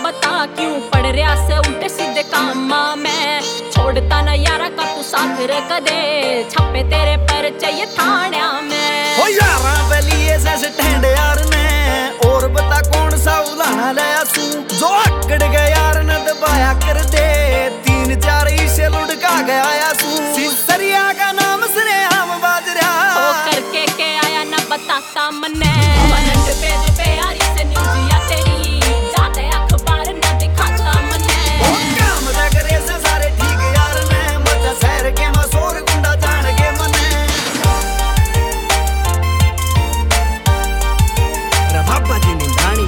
बता क्यों पड़ रहा से उल्टे सीधे कामा में। छोड़ता ना यारा का तू साथ रख दे, छप्पे तेरे पर चाहिए थाना में। हो यारा बलिए से ठंड यार ने, और बता कौन सा उलाना लाया सू। जो अकड़ गया यार ने दबाया कर दे, 3-4 इसे लुढ़का गया या सू। सिसरिया का नाम सुने हम बाज रहा, ओ करके के आया ना बताता मने। फ्रंट पेज पे यारी से न्यूज़ या तेरी, जाते अखबार ना दिखाता मने। ओ काम करे से सारे ठीक यार ने, मजा शहर के मशहूर गुंडा जान के मने। रे बाबा जी निंदानी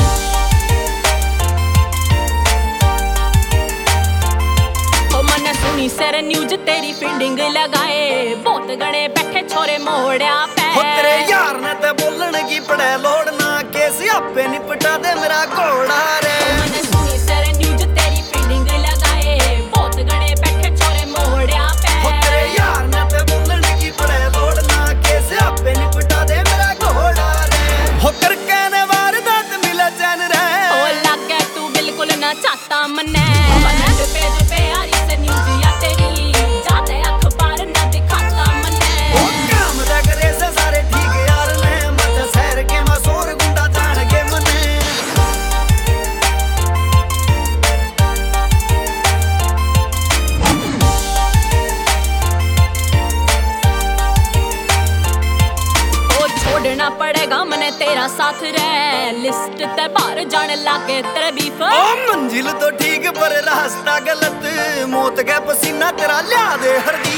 ओ मने सुनी सर न्यूज़ तेरी फील्डिंग लगाए, बहुत गणे बैठे छोरे मोड़या पे। हो तेरे यार ने ते बोलन की पड़े लोड़ना, कैसे आपे निपटा दे मेरा घोड़ा रे। मैंने सुनी सर न्यूज़ तेरी फील्डिंग लगाए, बहुत गणे बैठे छोरे मोड़या पे। हो तेरे यार ने ते बोलन की पड़े लोड़ना, कैसे आपे निपटा दे मेरा घोड़ा रे। हो कर कहने वारदात मिला चैन रे, ओ लागे तू बिल्कुल ना चाहता मने। फ्रंट पेज पे यारी से न्यूज़ या तेरी, जाते अखबार ना दिखाता मने। ओ काम करे से सारे ठीक यार ने, मजा शहर के मशहूर गुंडा जान के मने। ओ छोड़ना पड़ेगा मने तेरा साथ रे, लिस्ट ते बाहर जाने लागे तेरे बीफ। ओ मंजिल तो ठीक पर रास्ता गलत, मौत के पसीना तेरा लिया दे हर